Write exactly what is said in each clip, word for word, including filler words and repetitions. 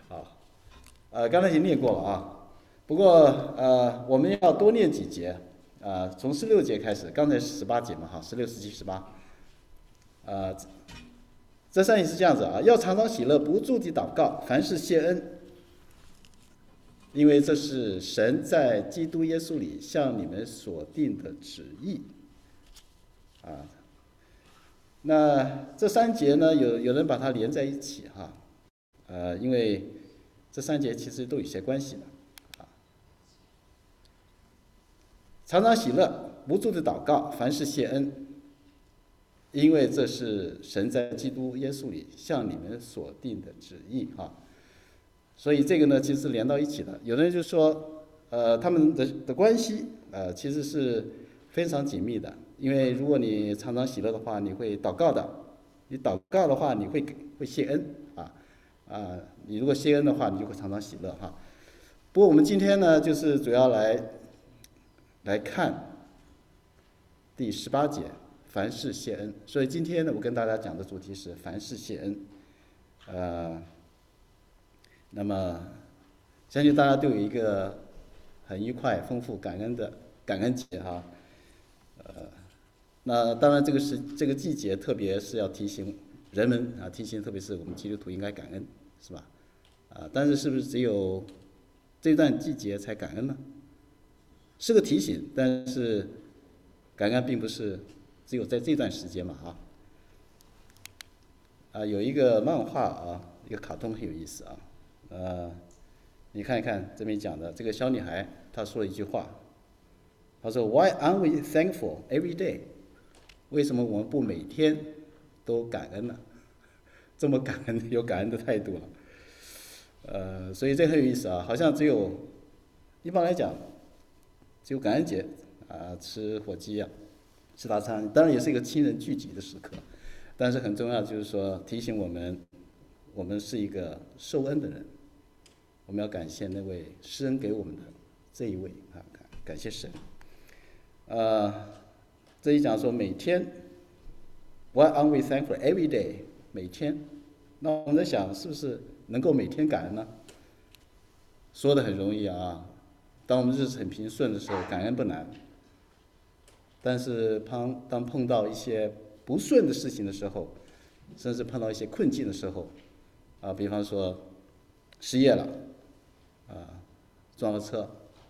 好，呃，刚才已经念过了啊，不过呃，我们要多念几节，呃，从十六节开始，刚才是十八节嘛，哈，十六、十七、十八，呃，这上意是这样子啊，要常常喜乐，不住地祷告，凡事谢恩，因为这是神在基督耶稣里向你们所定的旨意啊。那这三节呢，有有人把它连在一起哈，呃，因为这三节其实都有些关系的。常常喜乐，不住的祷告，凡事谢恩，因为这是神在基督耶稣里向你们所定的旨意哈。所以这个呢，其实是连到一起的。有的人就说，呃，他们的的关系，呃，其实是非常紧密的。因为如果你常常喜乐的话，你会祷告的；你祷告的话，你会会谢恩啊啊！你如果谢恩的话，你就会常常喜乐哈。不过我们今天呢，就是主要来来看第十八节，凡事谢恩。所以今天呢，我跟大家讲的主题是凡事谢恩，呃。那么，相信大家都有一个很愉快、丰富、感恩的感恩节哈。呃，那当然这个是这个季节，特别是要提醒人们啊，提醒特别是我们基督徒应该感恩，是吧？啊，但是是不是只有这段季节才感恩呢？是个提醒，但是感恩并不是只有在这段时间嘛啊。啊，有一个漫画啊，一个卡通很有意思啊。呃，你看一看这边讲的这个小女孩，她说了一句话，她说 "Why aren't we thankful every day？" 为什么我们不每天都感恩呢？这么感恩，有感恩的态度了。呃，所以这很有意思啊，好像只有一般来讲，只有感恩节啊，吃火鸡呀、啊，吃大餐，当然也是一个亲人聚集的时刻，但是很重要就是说提醒我们，我们是一个受恩的人。我们要感谢那位施恩给我们的这一位啊，感谢神。呃，这一讲说每天 ，Why aren't we thankful every day？ 每天，那我们在想是不是能够每天感恩呢？说的很容易啊，当我们日子很平顺的时候，感恩不难。但是当当碰到一些不顺的事情的时候，甚至碰到一些困境的时候，啊，比方说失业了。啊，撞了车，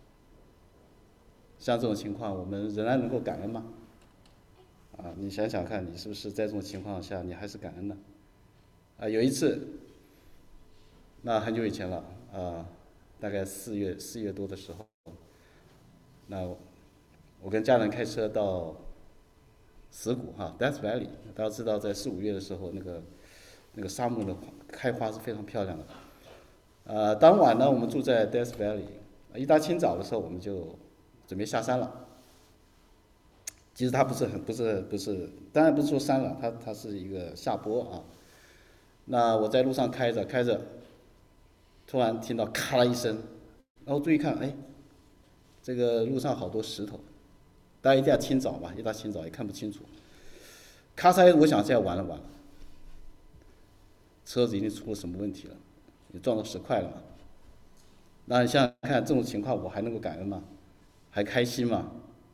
像这种情况，我们仍然能够感恩吗？啊，你想想看，你是不是在这种情况下，你还是感恩的？啊，有一次，那很久以前了，啊，大概四月四月多的时候，那我跟家人开车到石鼓哈 Death Valley， 大家知道，在四五月的时候，那个那个沙漠的开花是非常漂亮的。呃，当晚呢，我们住在 Death Valley， 一大清早的时候，我们就准备下山了。其实它不是很不是不是，当然不是说山了，它它是一个下坡啊。那我在路上开着开着，突然听到咔啦一声，然后注意看，哎，这个路上好多石头，大家一定要清早嘛，一大清早也看不清楚。咔嚓，我想现在完了完了，车子一定出了什么问题了。你撞到石块了嘛？那你想想看，这种情况我还能够感恩吗？还开心吗？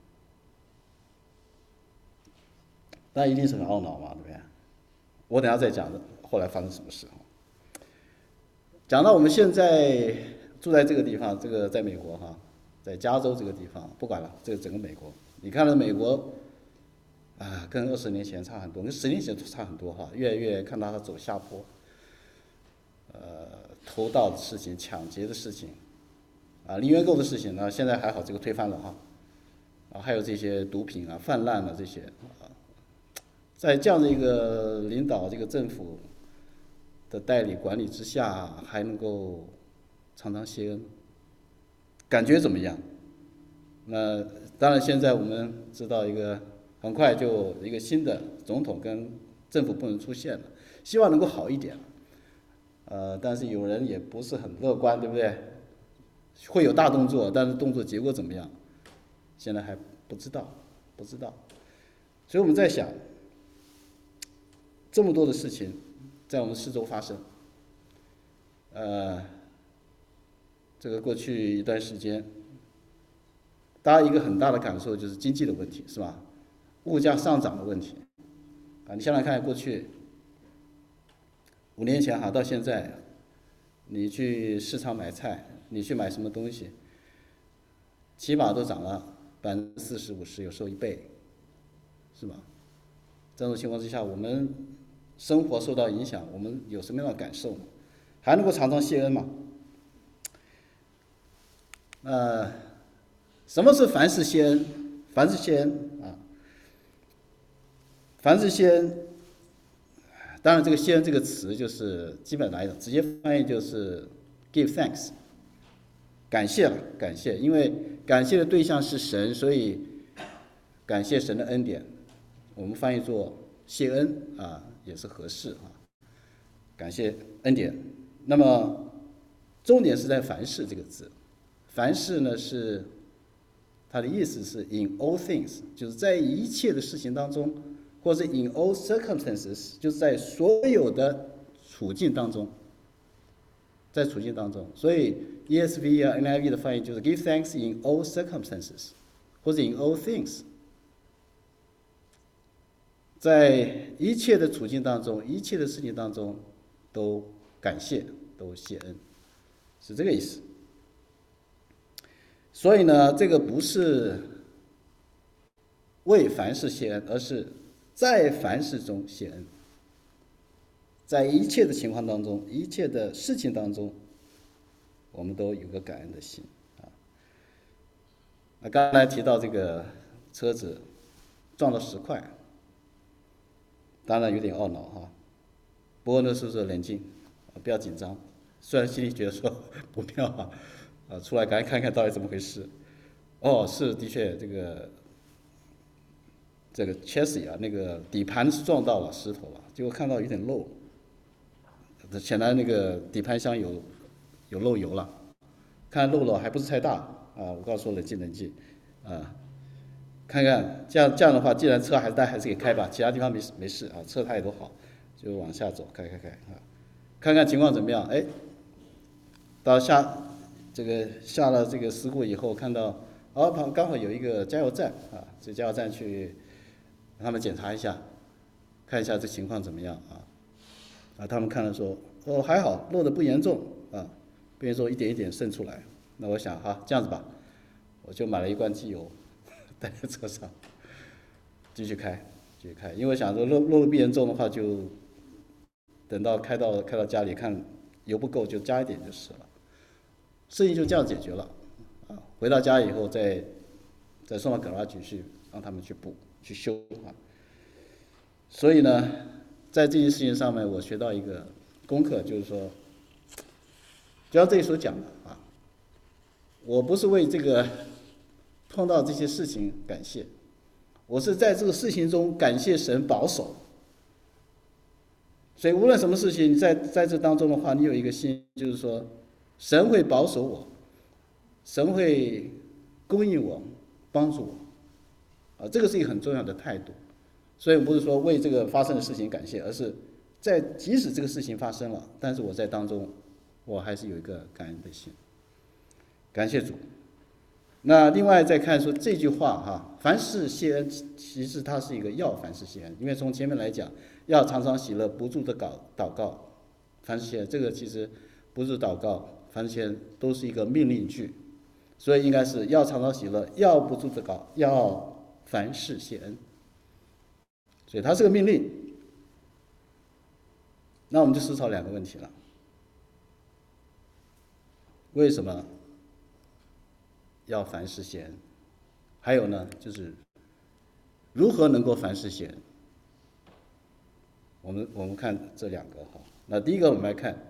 那一定是很懊恼嘛，对不对？我等下再讲后来发生什么事。讲到我们现在住在这个地方，这个在美国哈，在加州这个地方，不管了，这个整个美国，你看到美国啊，跟二十年前差很多，跟十年前差很多哈，越来越看到它走下坡。呃，偷盗的事情、抢劫的事情，啊，零元购的事情呢，现在还好，这个推翻了哈，啊，还有这些毒品啊泛滥的这些，啊，在这样的一个领导这个政府的代理管理之下，还能够常常谢恩，感觉怎么样？那当然，现在我们知道一个很快就一个新的总统跟政府部门出现了，希望能够好一点。呃，但是有人也不是很乐观，对不对？会有大动作，但是动作结果怎么样，现在还不知道，不知道。所以我们在想，这么多的事情在我们四周发生， 呃，这个过去一段时间，大家一个很大的感受就是经济的问题，是吧？物价上涨的问题啊，你想想看，过去五年前哈到现在，你去市场买菜，你去买什么东西，起码都涨了百分之四十五十，有时候一倍，是吧？这种情况之下，我们生活受到影响，我们有什么样的感受呢？还能够常常谢恩吗？呃，什么是凡事谢恩？凡事谢恩啊，凡事谢恩。当然，这个谢恩这个词就是基本来讲，直接翻译就是 give thanks， 感谢了，感谢，因为感谢的对象是神，所以感谢神的恩典，我们翻译做谢恩啊，也是合适啊。感谢恩典。那么重点是在凡事这个字，凡事呢是它的意思是 in all things， 就是在一切的事情当中，或者 in all circumstances， 就是在所有的处境当中，在处境当中。所以 E S V 啊 N I V 的翻译就是 give thanks in all circumstances， 或者 in all things， 在一切的处境当中，一切的事情当中都感谢，都谢恩，是这个意思。所以呢，这个不是为凡事谢恩，而是在凡事中谢恩，在一切的情况当中，一切的事情当中，我们都有个感恩的心啊。那刚才提到这个车子撞了十块，当然有点懊恼哈，不过呢，是不是冷静，不要紧张？虽然心里觉得说不妙啊，啊，出来赶紧看看到底怎么回事。哦，是的确这个这个 chassis 啊，那个底盘是撞到了石头了，结果看到有点漏，显然那个底盘箱有有漏油了，看漏了还不是太大啊。我告诉我冷静冷静啊，看看这样这样的话，既然车还是大还是给开吧，其他地方没事没事啊，车胎都好，就往下走，开开开啊，看看情况怎么样。哎，到下这个下了这个事故以后，看到哦旁刚好有一个加油站啊，这加油站去让他们检查一下，看一下这情况怎么样啊。啊，他们看了说哦还好，漏的不严重啊，不严重，一点一点渗出来。那我想哈，这样子吧，我就买了一罐机油带在车上，继续开，继续开，因为想说漏漏的不严重的话，就等到开到开到家里看油不够就加一点就是了，事情就这样解决了。啊，回到家以后再再送到garage去让他们去补去修啊。所以呢，在这件事情上面，我学到一个功课，就是说，就像这里所讲的啊，我不是为这个碰到这些事情感谢，我是在这个事情中感谢神保守。所以无论什么事情，在在这当中的话，你有一个心，就是说，神会保守我，神会供应我，帮助我，啊，这个是一个很重要的态度。所以不是说为这个发生的事情感谢，而是在即使这个事情发生了，但是我在当中，我还是有一个感恩的心，感谢主。那另外再看说这句话哈，凡事谢恩，其实它是一个要凡事谢恩，因为从前面来讲，要常常喜乐，不住的祷祷告，凡事谢恩，这个其实不是祷告，凡事谢恩都是一个命令句，所以应该是要常常喜乐，要不住的祷，要凡事谢恩。所以它是个命令。那我们就思考两个问题了：为什么要凡事谢恩？还有呢，就是如何能够凡事谢恩？我们我们看这两个哈。那第一个，我们来看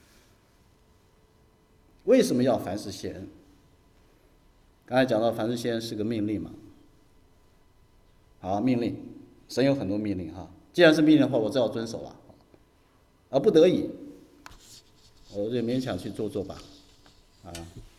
为什么要凡事谢恩？刚才讲到凡事谢恩是个命令嘛。好，命令。神有很多命令哈，既然是命令的话，我只好遵守了，而不得已，我就勉强去做做吧，啊，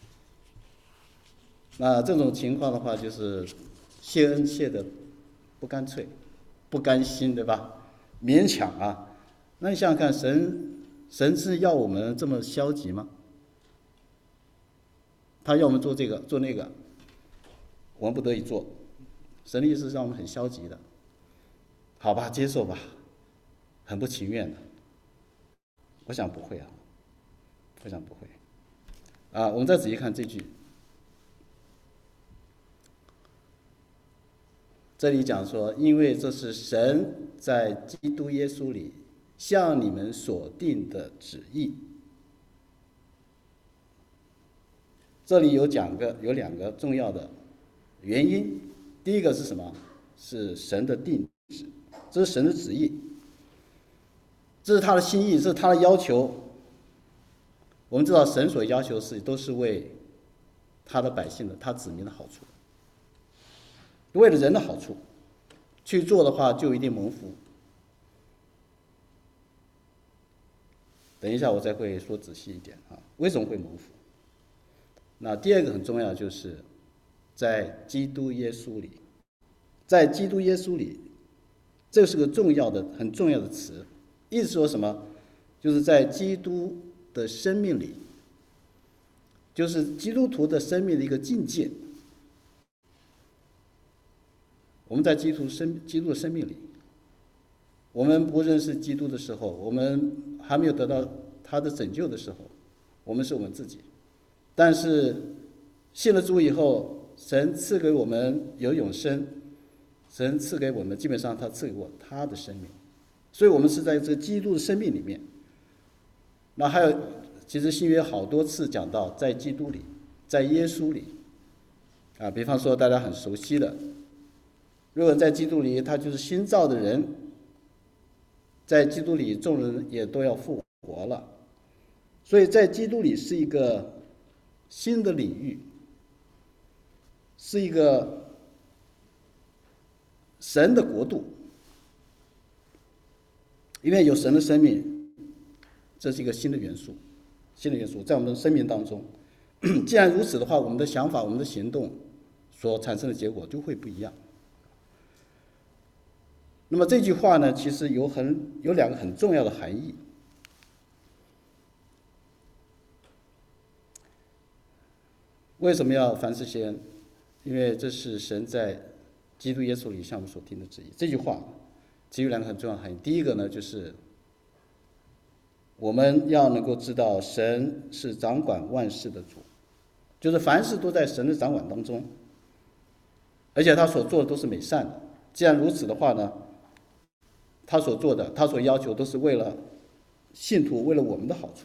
那这种情况的话，就是谢恩谢的不干脆，不甘心，对吧？勉强啊，那你想想看，神神是要我们这么消极吗？他要我们做这个做那个，我们不得已做。神的意思是让我们很消极的，好吧，接受吧，很不情愿的。我想不会啊，我想不会。啊，我们再仔细看这句，这里讲说，因为这是神在基督耶稣里向你们所定的旨意。这里有讲个有两个重要的原因，第一个是什么？是神的定旨，这是神的旨意，这是他的心意，这是他的要求。我们知道神所要求的事都是为他的百姓的、他子民的好处，为了人的好处去做的话，就一定蒙福。等一下我再会说仔细一点啊，为什么会蒙福？那第二个很重要，就是在基督耶稣里，在基督耶稣里，这是个重要的、很重要的词。意思说什么？就是在基督的生命里，就是基督徒的生命的一个境界。我们在基督生基督的生命里，我们不认识基督的时候，我们还没有得到他的拯救的时候，我们是我们自己。但是信了主以后，神赐给我们有永生，神赐给我们，基本上他赐给我他的生命，所以我们是在这个基督的生命里面。那还有，其实新约好多次讲到在基督里，在耶稣里，啊，比方说大家很熟悉的，如果在基督里，他就是新造的人，在基督里众人也都要复活了，所以在基督里是一个新的领域，是一个神的国度，因为有神的生命，这是一个新的元素，新的元素在我们的生命当中。既然如此的话，我们的想法、我们的行动所产生的结果就会不一样。那么这句话呢，其实有很有两个很重要的含义。为什么要凡事谢恩？因为这是神在基督耶稣里向我们所定的旨意。这句话其实有两个很重要的含义。第一个呢，就是我们要能够知道神是掌管万事的主，就是凡事都在神的掌管当中，而且他所做的都是美善的。既然如此的话呢，他所做的，他所要求都是为了信徒，为了我们的好处。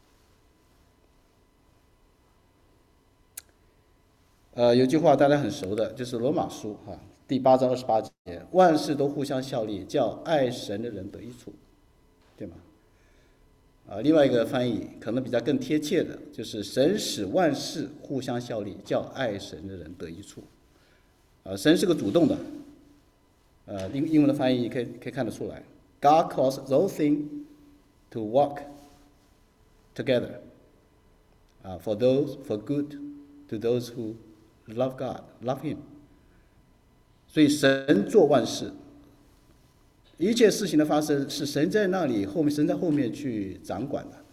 呃，有句话大家很熟的，就是罗马书哈、啊、第八章二十八节，万事都互相效力，叫爱神的人得益处，对吗？啊，另外一个翻译可能比较更贴切的，就是神使万事互相效力，叫爱神的人得益处。啊，神是个主动的，呃，英英文的翻译可以可以看得出来 ，God causes those things to work together, 啊 ，for those for good to those who love God, love Him。所以神做万事，一切事情的发生是神在那里后面，神在后面去掌管的。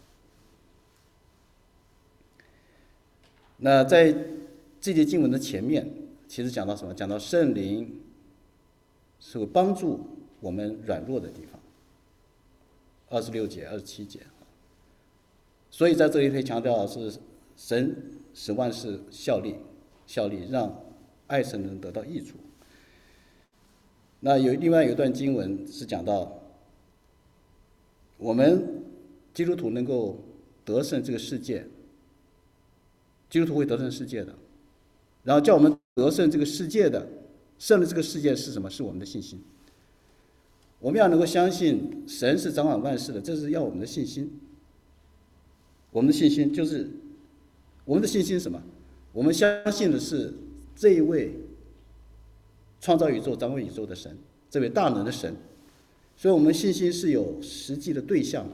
那在这节经文的前面，其实讲到什么？讲到圣灵是会帮助我们软弱的地方。二十六节、二十七节。所以在这里可以强调是神使万事效力。效力让爱神的人得到益处。那有另外有一段经文是讲到，我们基督徒能够得胜这个世界，基督徒会得胜世界的。然后叫我们得胜这个世界的，胜了这个世界是什么？是我们的信心。我们要能够相信神是掌管万事的，这是要我们的信心。我们的信心就是我们的信心是什么？我们相信的是这一位创造宇宙、掌管宇宙的神，这位大能的神，所以我们信心是有实际的对象的。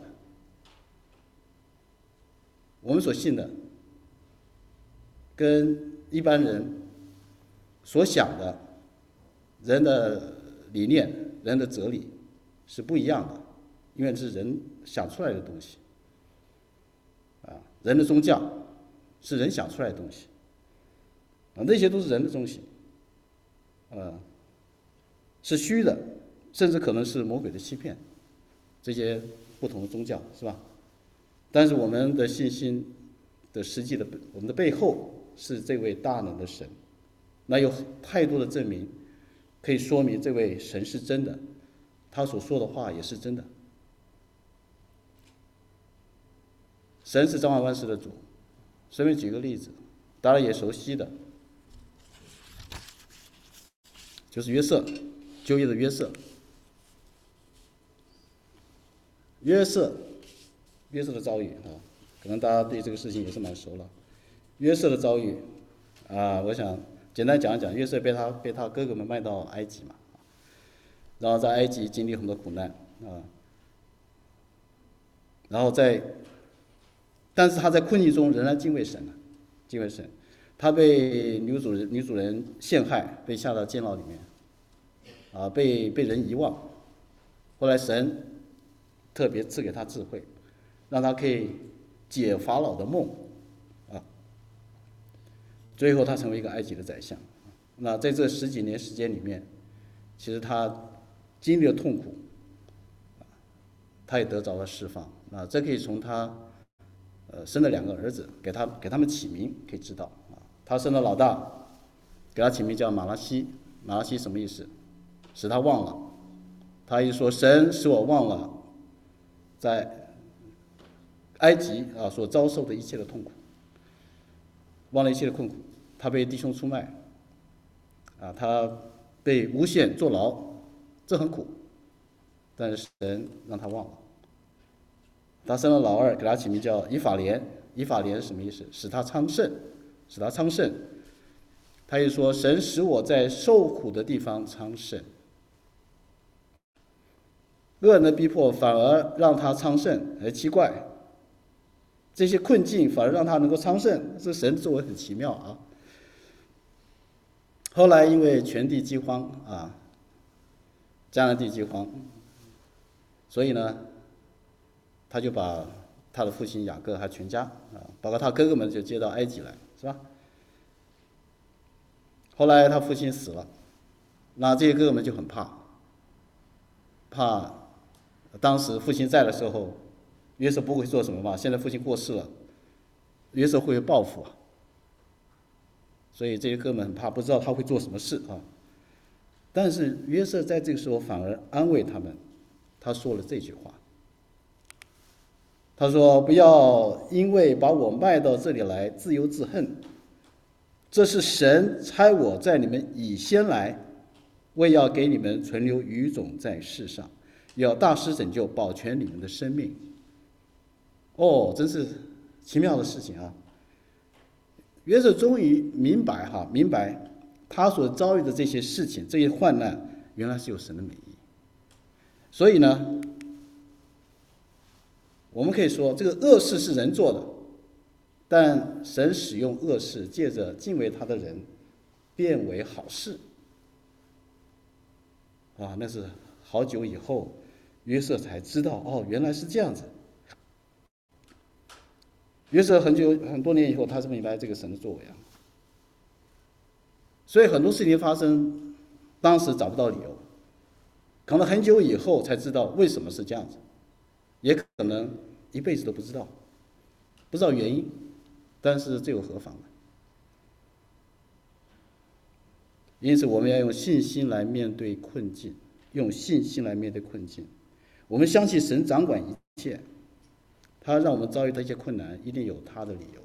我们所信的，跟一般人所想的人的理念、人的哲理是不一样的，因为这是人想出来的东西。 人的宗教是人想出来的东西，啊，那些都是人的东西，啊，是虚的，甚至可能是魔鬼的欺骗，这些不同的宗教是吧？但是我们的信心的实际的我们的背后是这位大能的神，那有太多的证明可以说明这位神是真的，他所说的话也是真的。神是掌管万事的主。随便举个例子，大家也熟悉的，就是约瑟，旧约的约瑟。约瑟，约瑟的遭遇啊，可能大家对这个事情也是蛮熟了。约瑟的遭遇啊，我想简单讲一讲。约瑟被他被他哥哥们卖到埃及嘛，然后在埃及经历很多苦难啊，然后在，但是他在困境中仍然敬畏神啊，敬畏神。他被女主人女主人陷害，被下到监牢里面，啊，被被人遗忘。后来神特别赐给他智慧，让他可以解法老的梦，啊，最后他成为一个埃及的宰相。那在这十几年时间里面，其实他经历了痛苦，他也得着了释放。啊，这可以从他呃生了两个儿子，给他给他们起名可以知道。啊，他生了老大，给他起名叫马拉西。马拉西什么意思？使他忘了。他一说神使我忘了在埃及啊所遭受的一切的痛苦，忘了一切的困苦。他被弟兄出卖，啊，他被诬陷坐牢，这很苦，但是神让他忘了。他生了老二，给他起名叫以法莲。以法莲是什么意思？使他昌盛，使他昌盛。他也说神使我在受苦的地方昌盛。恶人的逼迫反而让他昌盛，很奇怪。这些困境反而让他能够昌盛，这神作为很奇妙啊。后来因为全地饥荒啊，迦南地饥荒，所以呢，他就把他的父亲雅各还全家啊，包括他哥哥们就接到埃及来，是吧？后来他父亲死了，那这些哥哥们就很怕，怕当时父亲在的时候，约瑟不会做什么嘛，现在父亲过世了，约瑟会报复啊。所以这些哥们很怕，不知道他会做什么事啊。但是约瑟在这个时候反而安慰他们，他说了这句话。他说：“不要因为把我卖到这里来自忧自恨，这是神差我在你们以先来，为要给你们存留余种在世上，要大施拯救，保全你们的生命。”哦，真是奇妙的事情啊！约瑟终于明白哈，明白他所遭遇的这些事情，这些患难，原来是有神的美意。所以呢，我们可以说，这个恶事是人做的，但神使用恶事，借着敬畏他的人，变为好事。啊，那是好久以后，约瑟才知道，哦，原来是这样子。约瑟很久很多年以后，他是明白这个神的作为啊。所以很多事情发生，当时找不到理由，可能很久以后才知道为什么是这样子，也可能一辈子都不知道，不知道原因，但是这又何妨呢？因此，我们要用信心来面对困境，用信心来面对困境。我们相信神掌管一切。他让我们遭遇的一些困难，一定有他的理由。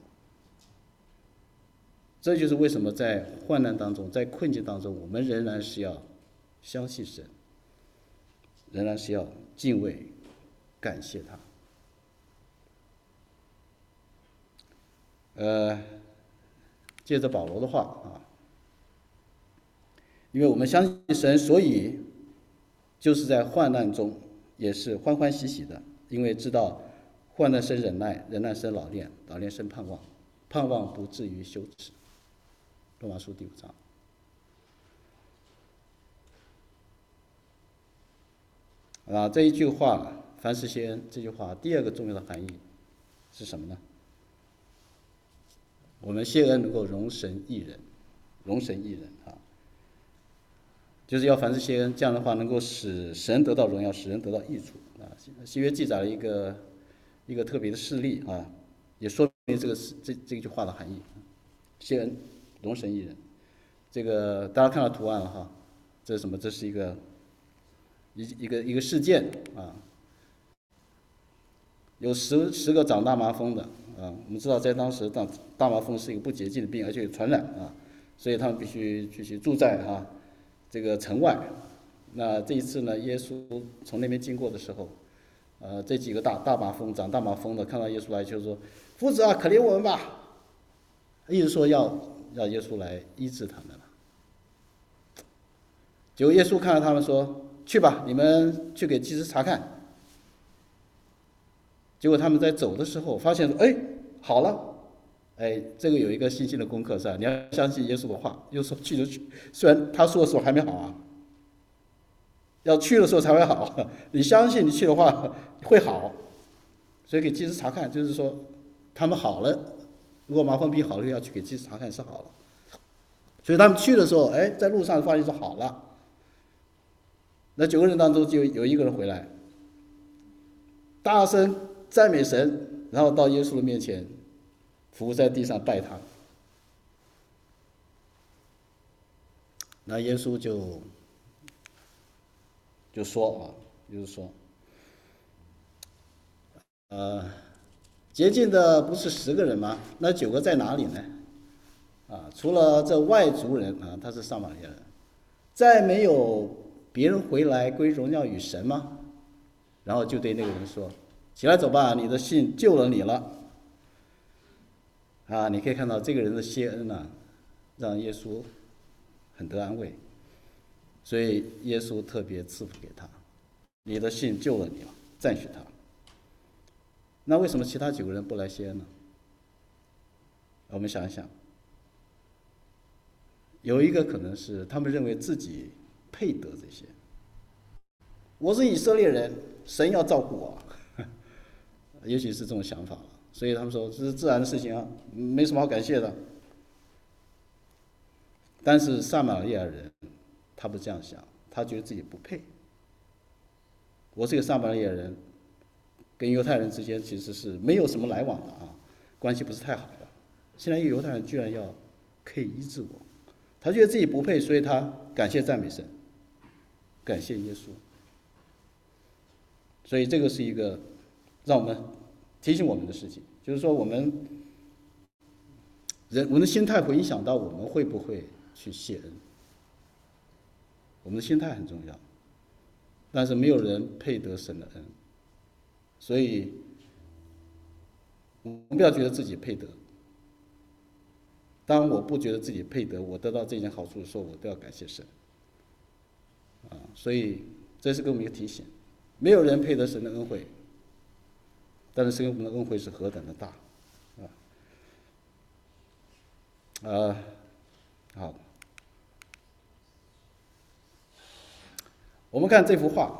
这就是为什么在患难当中，在困境当中，我们仍然是要相信神，仍然是要敬畏、感谢他。呃，借着保罗的话啊，因为我们相信神，所以就是在患难中也是欢欢喜喜的，因为知道。患难生忍耐，忍耐生老练，老练生盼望，盼望不至于羞耻。罗马书第五章。啊，这一句话，凡事谢恩，这句话第二个重要的含义是什么呢？ 我们谢恩能够容神益人，容神益人啊，就是要凡事谢恩，这样的话能够使神得到荣耀，使人得到益处啊。新约记载了一个一个特别的事例啊，也说明这个这这句话的含义。谢恩，容神益人，这个大家看到图案了哈，这是什么？这是一个一一个一个事件啊，有十十个长大麻风的啊，我们知道在当时大大麻风是一个不洁净的病，而且有传染啊，所以他们必须必须住在啊这个城外。那这一次呢，耶稣从那边经过的时候，呃，这几个大大麻风长大麻风的看到耶稣来，就说：“夫子啊，可怜我们吧！”一直说要要耶稣来医治他们了。结果耶稣看到他们说：“去吧，你们去给祭司查看。”结果他们在走的时候发现说：“哎，好了，哎，这个有一个信心的功课是吧？你要相信耶稣的话。耶稣去就去，虽然他说的时候还没好啊，要去的时候才会好。你相信你去的话会好，所以给祭司查看，就是说他们好了。如果麻风病好了，要去给祭司查看是好了。所以他们去的时候，哎，在路上发现说好了。那九个人当中就有一个人回来，大声赞美神，然后到耶稣的面前，伏在地上拜他。那耶稣就就说啊，就是说，呃，洁净的不是十个人吗？那九个在哪里呢？啊，除了这外族人啊，他是撒玛利亚人，再没有别人回来归荣耀与神吗？然后就对那个人说：“起来走吧，你的信救了你了。”啊，你可以看到这个人的谢恩啊，让耶稣很得安慰，所以耶稣特别赐福给他：“你的信救了你了，赞许他。”那为什么其他九个人不来谢恩呢？我们想一想，有一个可能是他们认为自己配得这些。我是以色列人，神要照顾我，也许是这种想法了。所以他们说这是自然的事情啊，没什么好感谢的。但是撒玛利亚人他不这样想，他觉得自己不配。我是个撒玛利亚人，跟犹太人之间其实是没有什么来往的啊，关系不是太好的。现在一个犹太人居然要可以医治我，他觉得自己不配，所以他感谢赞美神，感谢耶稣。所以这个是一个让我们提醒我们的事情，就是说我们人我们的心态会影响到我们会不会去谢恩。我们的心态很重要，但是没有人配得神的恩，所以我们不要觉得自己配得。当我不觉得自己配得，我得到这件好处的时候，我都要感谢神。啊，所以这是给我们一个提醒。没有人配得神的恩惠，但是神给我们的恩惠是何等的大，啊，呃，好，我们看这幅画，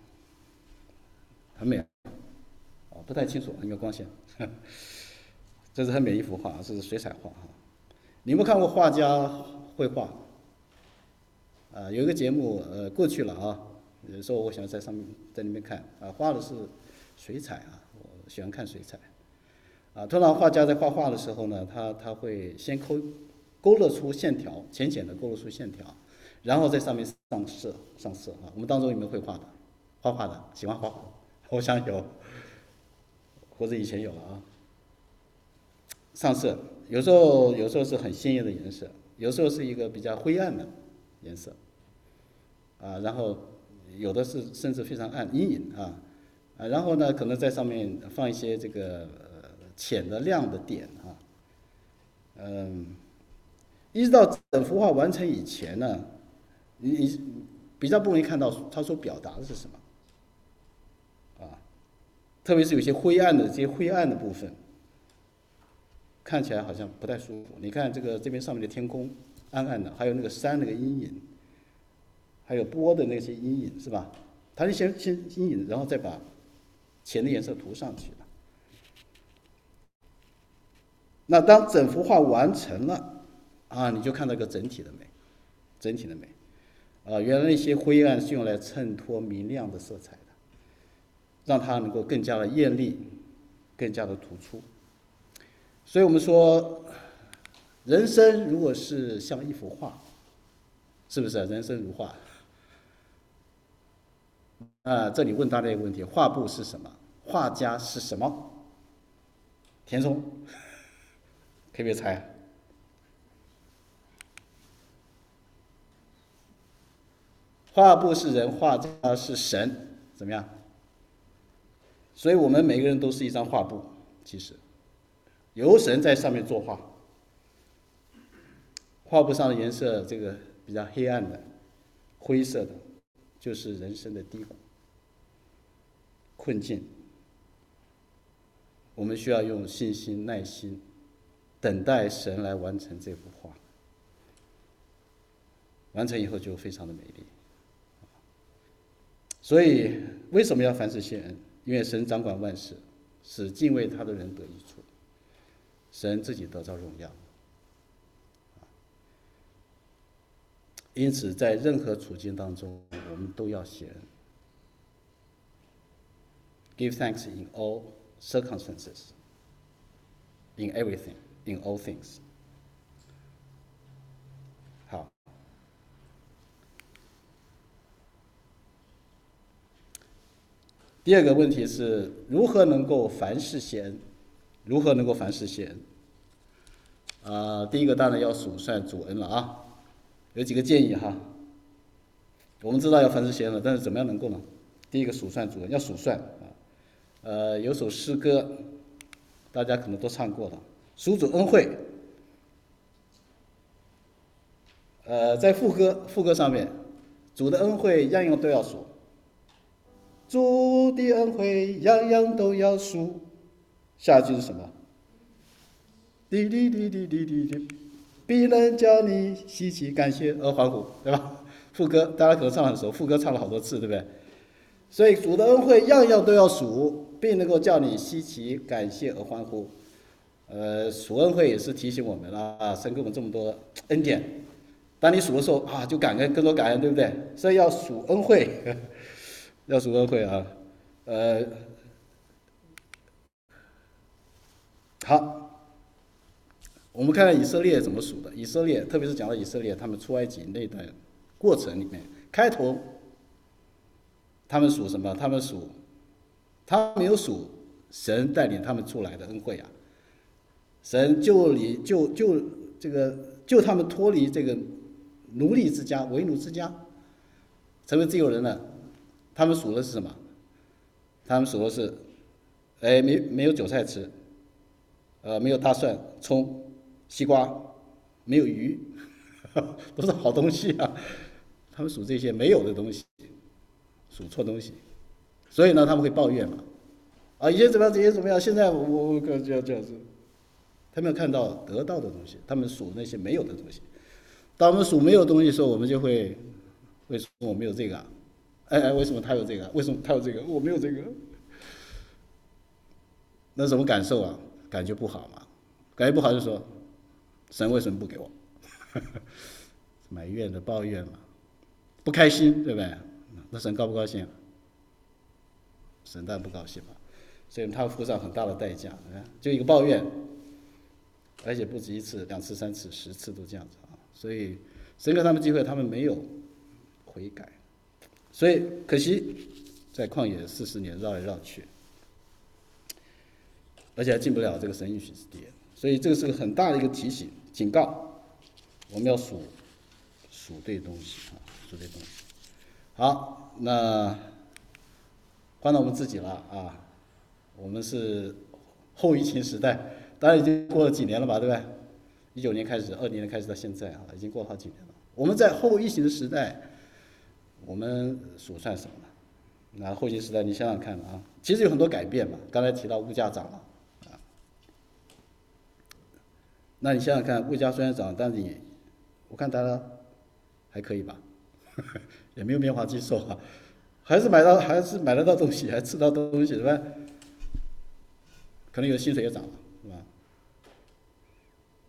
很美，啊，不太清楚，应该光线，这是很美一幅画，这是水彩画哈。你们看过画家绘画？啊，有一个节目，呃，过去了啊。有时候我想在上面在那边看啊，画的是水彩啊，我喜欢看水彩。啊，通常画家在画画的时候呢，他他会先勾勾勒出线条，浅浅的勾勒出线条，然后在上面上色上色啊。我们当中有没有会画的？画画的，喜欢画画？我想有，或者以前有了啊。上色，有时候有时候是很鲜艳的颜色，有时候是一个比较灰暗的颜色，啊，然后有的是甚至非常暗阴影啊，啊，然后呢，可能在上面放一些这个呃浅的亮的点啊，嗯，一直到整幅画完成以前呢，你你比较不容易看到他所表达的是什么，啊，特别是有些灰暗的这些灰暗的部分，看起来好像不太舒服。你看这个这边上面的天空暗暗的，还有那个山那个阴影。还有波的那些阴影是吧？它是先先阴影，然后再把浅的颜色涂上去的。 那当整幅画完成了，啊，你就看到一个整体的美，整体的美。啊，原来那些灰暗是用来衬托明亮的色彩的，让它能够更加的艳丽，更加的突出。所以我们说，人生如果是像一幅画，是不是啊？人生如画。啊，这里问大家一个问题：画布是什么？画家是什么？填充，可不可以猜？画布是人，画家是神，怎么样？所以我们每个人都是一张画布，其实由神在上面作画。画布上的颜色，这个比较黑暗的、灰色的，就是人生的低谷、困境。我们需要用信心、耐心，等待神来完成这幅画。完成以后就非常的美丽。所以为什么要凡事谢恩？因为神掌管万事，使敬畏他的人得益处，神自己得到荣耀。因此在任何处境当中，我们都要谢恩。Give thanks in all circumstances, in everything, in all things. 好。第二个问题是如何能够凡事谢恩？如何能够凡事谢恩？啊、呃，第一个当然要数算主恩了啊，有几个建议哈。我们知道要凡事谢恩了，但是怎么样能够呢？第一个数算主恩，要数算啊。呃，有首诗歌，大家可能都唱过了，数主恩惠。呃，在副歌副歌上面，主的恩惠样样都要数。主的恩惠样样都要数，下一句是什么？滴滴滴滴滴滴滴，必能叫你喜气感谢而欢呼，对吧？副歌大家可能唱得很熟，副歌唱了好多次，对不对？所以主的恩惠样样都要数，并能够叫你稀奇感谢而欢呼。呃，数恩惠也是提醒我们啊，神给我们这么多恩典，当你数的时候啊，就感恩，更多感恩，对不对？所以要数恩惠。要数恩惠啊，呃，好，我们看看以色列怎么数的。以色列，特别是讲到以色列，他们出埃及那段过程里面，开头他们数什么？他们数，他没有数神带领他们出来的恩惠啊，神救离救救这个救他们脱离这个奴隶之家、为奴之家，成为自由人了。他们数的是什么？他们数的是，哎，没没有韭菜吃，呃，没有大蒜、葱、西瓜，没有鱼，都是好东西啊。他们数这些没有的东西，数错东西，所以呢，他们会抱怨嘛，啊，以前怎么样，以前怎么样，现在我我这样这样子，他们看到得到的东西，他们数那些没有的东西。当我们数没有东西的时候，我们就会会说我没有这个啊。哎哎，为什么他有这个？为什么他有这个？我没有这个，那什么感受啊？感觉不好嘛？感觉不好就说，神为什么不给我？埋怨的、抱怨嘛，不开心，对不对？那神高不高兴？神当然不高兴嘛，所以他付上很大的代价。就一个抱怨，而且不止一次、两次、三次、十次都这样子啊。所以神给他们机会，他们没有悔改。所以可惜，在旷野四十年绕来绕去，而且还进不了这个神应许之地。所以这个是个很大的一个提醒、警告，我们要数数对东西啊，数对东西。好，那换到我们自己了啊，我们是后疫情时代，当然已经过了几年了吧，对不对？一九年开始，二零年开始到现在啊，已经过了好几年了。我们在后疫情的时代。我们数算什么呢？那后疫情时代，你想想看啊，其实有很多改变嘛。刚才提到物价涨了，啊，那你想想看，物价虽然涨，但是你，我看大家还可以吧，也没有棉花肌瘦啊，还是买到还是买得到东西，还吃到东西，是吧？可能有薪水也涨了，是吧？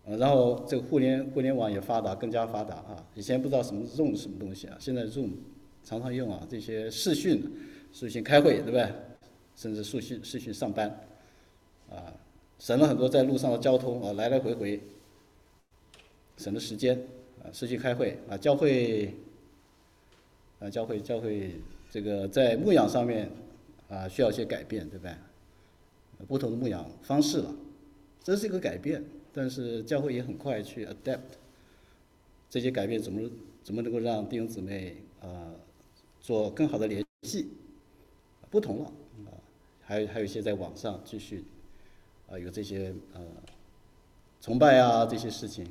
呃，然后这个互联互联网也发达，更加发达啊。以前不知道什么 Zoom 什么东西啊，现在 Zoom 常常用啊，这些视讯、视讯开会，对不对？甚至视讯视讯上班，啊，省了很多在路上的交通啊，来来回回，省了时间啊，视讯开会啊，教会啊，教会教会这个在牧养上面啊需要一些改变，对不对？不同的牧养方式了，这是一个改变。但是教会也很快去 adapt 这些改变，怎么怎么能够让弟兄姊妹啊、呃、做更好的联系？不同了啊、呃，还有还有一些在网上继续啊、呃、有这些呃崇拜啊这些事情，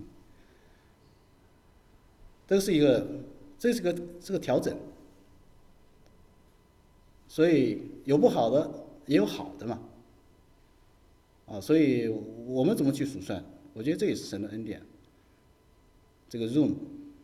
这是一个这是个这个调整，所以有不好的也有好的嘛，啊，所以我们怎么去数算？我觉得这也是神的恩典。这个 Zoom，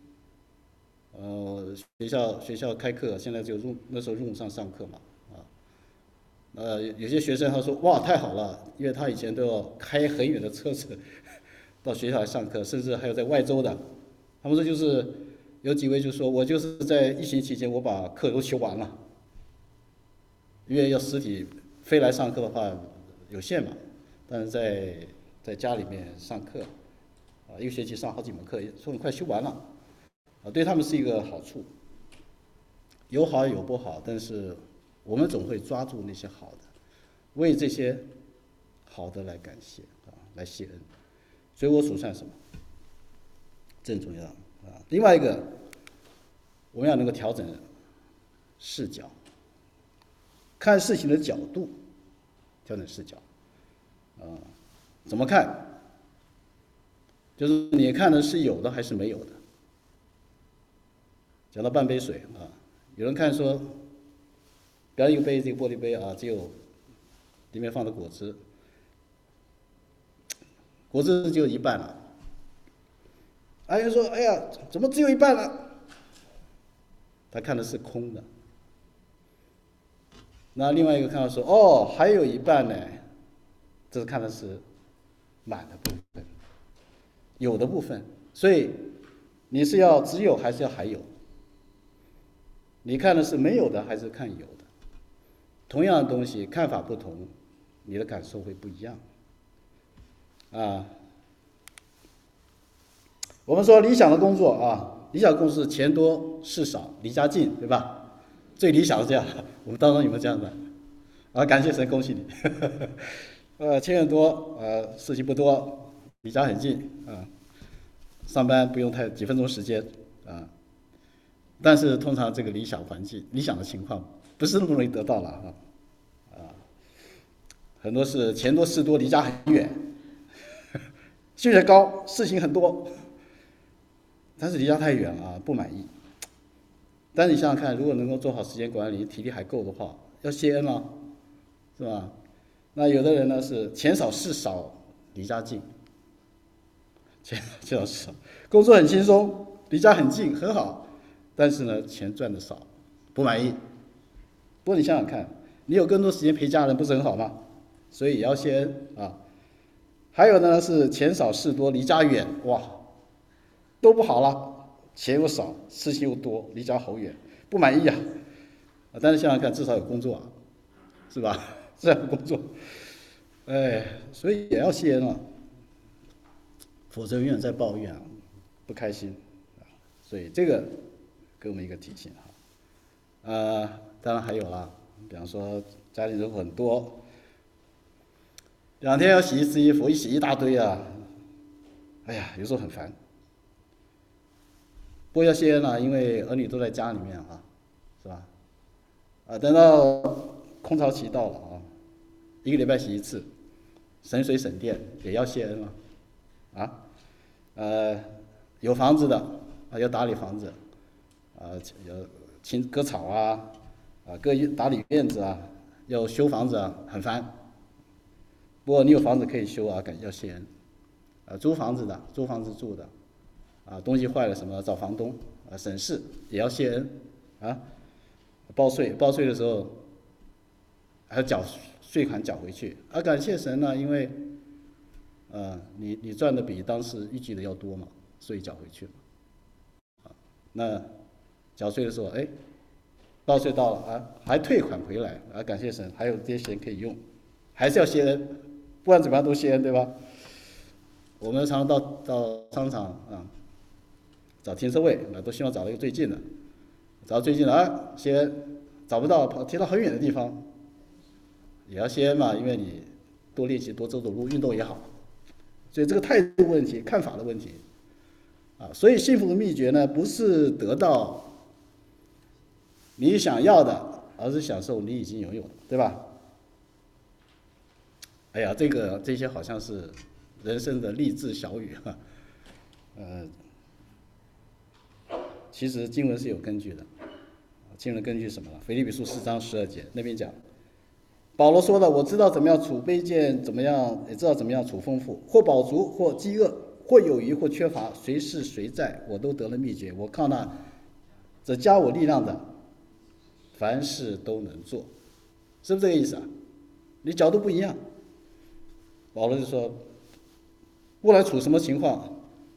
呃，学校学校开课，现在就 Zoom， 那时候 Zoom 上上课嘛，啊，呃，有些学生他说哇太好了，因为他以前都要开很远的车子到学校来上课，甚至还有在外州的，他们说就是有几位就说我就是在疫情期间我把课都修完了，因为要实体飞来上课的话有限嘛，但是在在家里面上课，啊，一个学期上好几门课，说很快修完了，啊，对他们是一个好处。有好有不好，但是我们总会抓住那些好的，为这些好的来感谢啊，来谢恩。所以我数算什么？这很重要啊。另外一个，我们要能够调整视角，看事情的角度，调整视角，啊，怎么看？就是你看的是有的还是没有的？讲到半杯水啊，有人看说，比方一个杯子，一个玻璃杯啊，只有里面放的果汁，果汁只有一半了。哎，有人说，哎呀，怎么只有一半了？他看的是空的。那另外一个看到说，哦，还有一半呢，这是看的是满的部分，有的部分。所以你是要只有还是要还有？你看的是没有的还是看有的？同样的东西看法不同，你的感受会不一样。啊，我们说理想的工作啊，理想的工作是钱多事少离家近，对吧？最理想是这样，我们当中有没有这样的？啊，感谢神，恭喜你。呃，钱很多，呃，事情不多，离家很近啊，上班不用太几分钟时间啊。但是通常这个理想环境、理想的情况不是那么容易得到了啊，啊，很多是钱多事多，离家很远，薪水高，事情很多，但是离家太远了啊，不满意。但是你想想看，如果能够做好时间管理，体力还够的话，要谢恩吗？是吧？那有的人呢是钱少事少，离家近，钱钱少事少，工作很轻松，离家很近，很好。但是呢，钱赚的少，不满意。不过你想想看，你有更多时间陪家人，不是很好吗？所以也要谢恩啊。还有呢是钱少事多，离家远，哇，都不好了，钱又少，事情又多，离家好远，不满意啊。啊，但是想想看，至少有工作啊，是吧？至少有工作，哎，所以也要谢恩啊，否则永远在抱怨啊，不开心啊。所以这个给我们一个提醒哈。呃，当然还有啦，比方说家里人很多，两天要洗一次衣服，一洗一大堆啊，哎呀，有时候很烦。不过要谢恩了，因为儿女都在家里面啊，是吧？啊，等到空巢期到了啊，一个礼拜洗一次，省水省电，也要谢恩了，啊，呃，有房子的啊，要打理房子，啊，要清割草啊，啊，割打理院子啊，要修房子啊，很烦。不过你有房子可以修啊，感要谢恩。啊，租房子的，租房子住的，啊，东西坏了什么找房东，啊，省事也要谢恩，啊，报税报税的时候还要缴税款缴回去，啊，感谢神呢，因为呃，你你赚的比当时预计的要多嘛，所以缴回去了。那缴税的时候，哎，报税到了啊，还退款回来啊，感谢神，还有这些钱可以用，还是要谢恩，不管怎么样都谢恩，对吧？我们常常到到商场啊找停车位，那都希望找到一个最近的，找到最近的啊谢恩，找不到跑停到很远的地方，也要谢恩嘛，因为你多练习多走走路，运动也好。所以这个态度问题、看法的问题啊，所以幸福的秘诀呢，不是得到你想要的，而是享受你已经拥有的，对吧？哎呀，这个这些好像是人生的励志小语哈，呃，其实经文是有根据的，经文根据什么呢？腓立比书四章十二节那边讲，保罗说的，我知道怎么样处卑贱，怎么样也知道怎么样处丰富，或饱足，或饥饿，或有余，或缺乏，随是随在，我都得了秘诀。我靠那这加我力量的，凡事都能做，是不是这个意思啊？你角度不一样。保罗就说，不管处什么情况，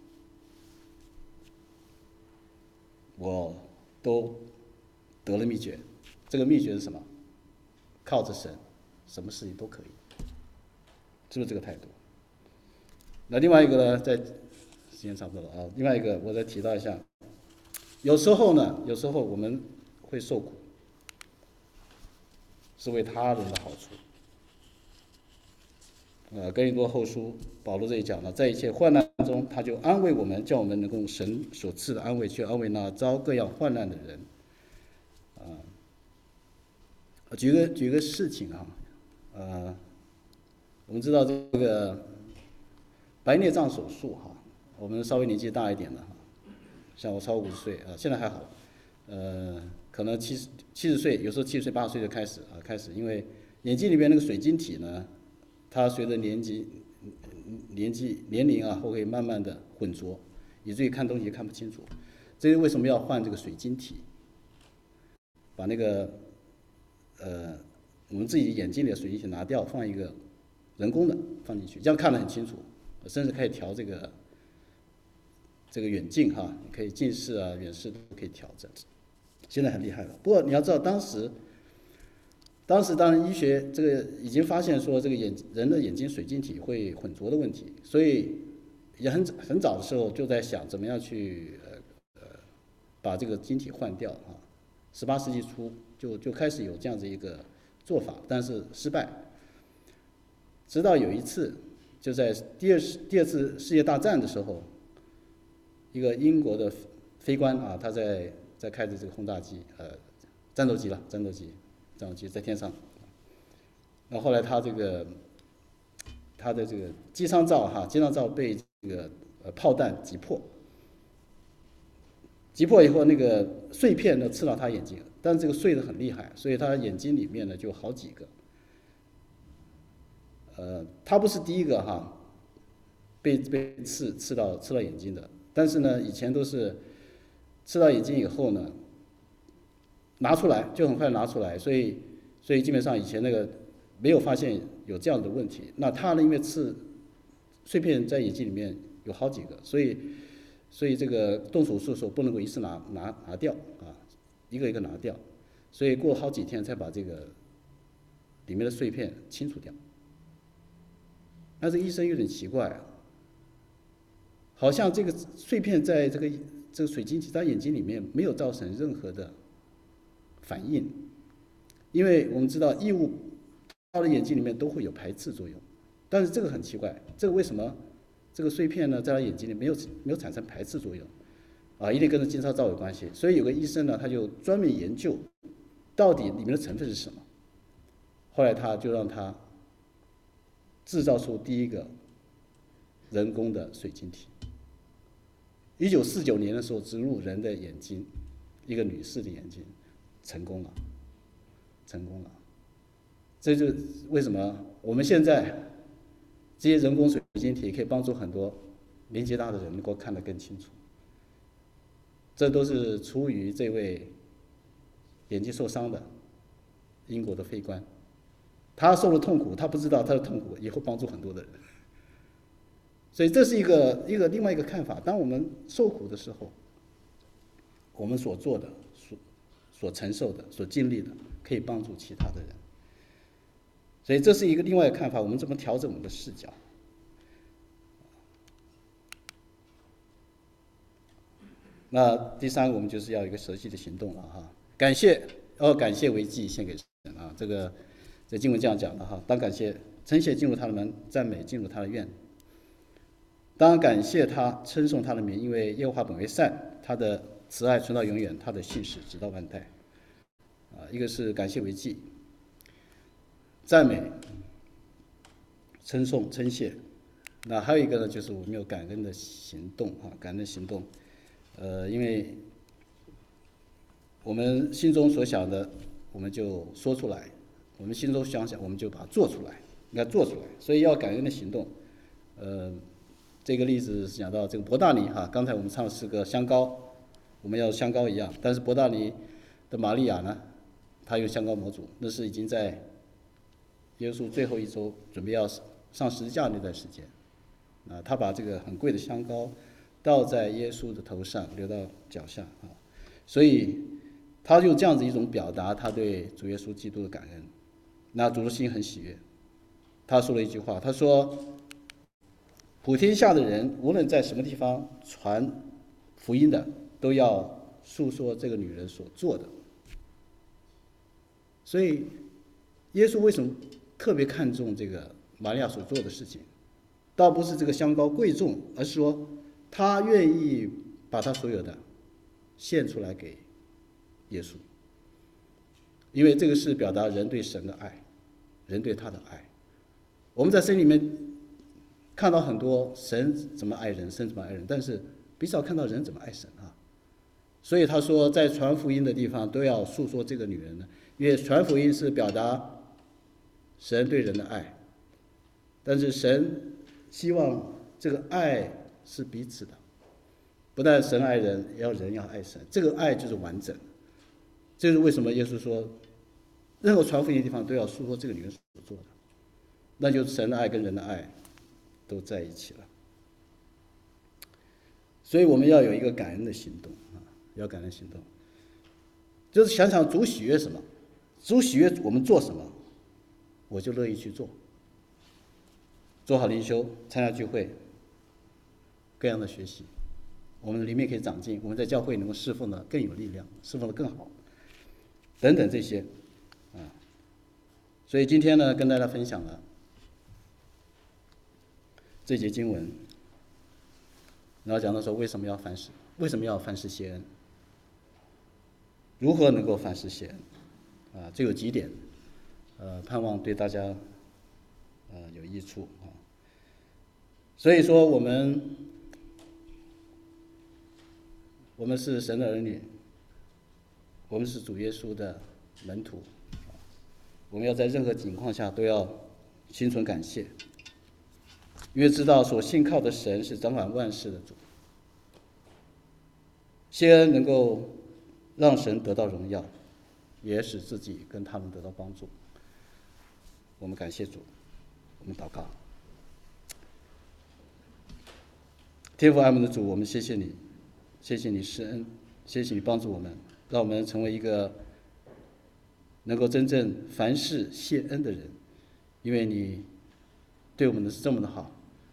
我都得了秘诀。这个秘诀是什么？靠着神，什么事情都可以，是不是这个态度？那另外一个呢，在时间差不多了啊。另外一个，我再提到一下，有时候呢，有时候我们会受苦，是为他人的好处。呃，哥林多后书保罗这里讲了，在一切患难中，他就安慰我们，叫我们能够用神所赐的安慰去安慰那遭各样患难的人。啊、呃，举个举个事情啊，呃，我们知道这个白内障手术哈，我们稍微年纪大一点的哈，像我超过五十岁啊，现在还好，呃，可能七十七十岁，有时候七十岁八十岁就开始啊，开始，因为眼睛里面那个水晶体呢，它随着年纪、年纪、年龄啊，会慢慢的混浊，以至于看东西看不清楚。这是为什么要换这个水晶体？把那个呃我们自己眼睛里的水晶体拿掉，放一个人工的放进去，这样看得很清楚，甚至可以调这个这个远近哈，可以近视啊、远视都可以调整。现在很厉害了。不过你要知道，当时。当时当然医学这个已经发现说这个眼人的眼睛水晶体会混浊的问题，所以也很很早的时候就在想怎么样去呃呃把这个晶体换掉啊。十八世纪初就就开始有这样子一个做法，但是失败。直到有一次，就在第二第二次世界大战的时候，一个英国的飞官啊，他在在开着这个轰炸机呃战斗机了战斗机。战斗机在天上，然后后来他这个他的这个机舱罩哈，机舱罩被这个呃炮弹击破，击破以后那个碎片呢刺到他眼睛，但是这个碎得很厉害，所以他眼睛里面呢就好几个。呃，他不是第一个哈，被被刺刺到刺到眼睛的，但是呢以前都是刺到眼睛以后呢。拿出来就很快拿出来，所以所以基本上以前那个没有发现有这样的问题。那他呢，因为刺碎片在眼睛里面有好几个，所以所以这个动手术的时候不能够一次拿拿拿掉啊，一个一个拿掉，所以过好几天才把这个里面的碎片清除掉。那这个医生有点奇怪啊，好像这个碎片在这个这个水晶体他眼睛里面没有造成任何的反应，因为我们知道异物到了眼睛里面都会有排斥作用，但是这个很奇怪，这个为什么这个碎片呢在他眼睛里没有没有产生排斥作用？啊，一定跟着金超罩有关系。所以有个医生呢，他就专门研究到底里面的成分是什么。后来他就让他制造出第一个人工的水晶体。一九四九年的时候植入人的眼睛，一个女士的眼睛。成功了，成功了，这就为什么我们现在这些人工水晶体可以帮助很多年纪大的人能够看得更清楚。这都是出于这位眼睛受伤的英国的飞官，他受了痛苦，他不知道他的痛苦以后帮助很多的人。 所以这是一个一个另外一个看法。当我们受苦的时候，我们所做的、所所承受的、所经历的，可以帮助其他的人。所以这是一个另外一个看法。我们怎么调整我们的视角？那第三个，我们就是要有一个实际的行动了哈。感谢，哦，感谢为祭献给神啊，这个这经文这样讲的哈。当感谢称谢进入他的门，赞美进入他的院。当感谢他，称颂他的名，因为耶和华本为善，他的慈爱存到永远，他的信实直到万代。啊，一个是感谢为祭，赞美、称颂、称谢。那还有一个呢，就是我们有感恩的行动啊，感恩行动。呃，因为我们心中所想的，我们就说出来；我们心中想想，我们就把它做出来，应该做出来。所以要感恩的行动。呃，这个例子是讲到这个伯大尼哈，刚才我们唱的是个香膏，我们要香膏一样，但是伯大尼的玛利亚呢，她用香膏模主，那是已经在耶稣最后一周准备要上十字架那段时间，啊，他把这个很贵的香膏倒在耶稣的头上，流到脚下啊，所以他用这样子一种表达他对主耶稣基督的感恩。那主的心很喜悦，他说了一句话，他说：“普天下的人，无论在什么地方传福音的，都要诉说这个女人所做的。”所以，耶稣为什么特别看重这个玛利亚所做的事情？倒不是这个香膏贵重，而是说他愿意把他所有的献出来给耶稣，因为这个是表达人对神的爱，人对他的爱。我们在圣经里面看到很多神怎么爱人，神怎么爱人，但是比较看到人怎么爱神啊。所以他说，在传福音的地方都要诉说这个女人呢，因为传福音是表达神对人的爱，但是神希望这个爱是彼此的，不但神爱人，也要人要爱神，这个爱就是完整。这是为什么耶稣说，任何传福音的地方都要诉说这个女人所做的，那就是神的爱跟人的爱都在一起了。所以我们要有一个感恩的行动啊，要感恩行动，就是想想主喜悦什么，主喜悦我们做什么，我就乐意去做。做好灵修，参加聚会，各样的学习，我们里面可以长进，我们在教会能够侍奉的更有力量，侍奉的更好，等等这些啊。所以今天呢，跟大家分享了这节经文，然后讲到说为什么要凡事，为什么要凡事谢恩，如何能够凡事谢恩啊？这有几点，呃，盼望对大家呃有益处啊。所以说我们我们是神的儿女，我们是主耶稣的门徒，我们要在任何情况下都要心存感谢，因为知道所信靠的神是掌管万事的主。谢恩能够让神得到荣耀，也使自己跟他们得到帮助。我们感谢主，我们祷告。天父爱我们的主，我们谢谢你，谢谢你施恩，谢谢你帮助我们，让我们成为一个能够真正凡事谢恩的人，因为你对我们的是这么的好，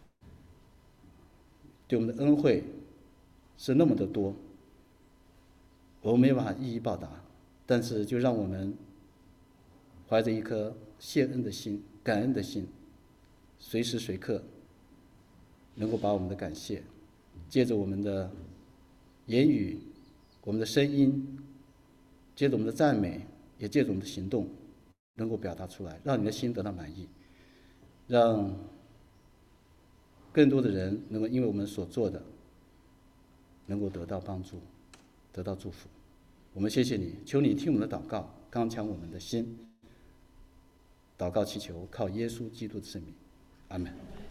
对我们的恩惠是那么的多，我们没有办法一一报答，但是就让我们怀着一颗谢恩的心、感恩的心，随时随刻能够把我们的感谢借着我们的言语、我们的声音，借着我们的赞美，也借着我们的行动能够表达出来，让你的心得到满意，让更多的人能够因为我们所做的能够得到帮助，得到祝福。我们谢谢你，求你听我们的祷告，刚强我们的心。祷告祈求靠耶稣基督的圣名，阿们。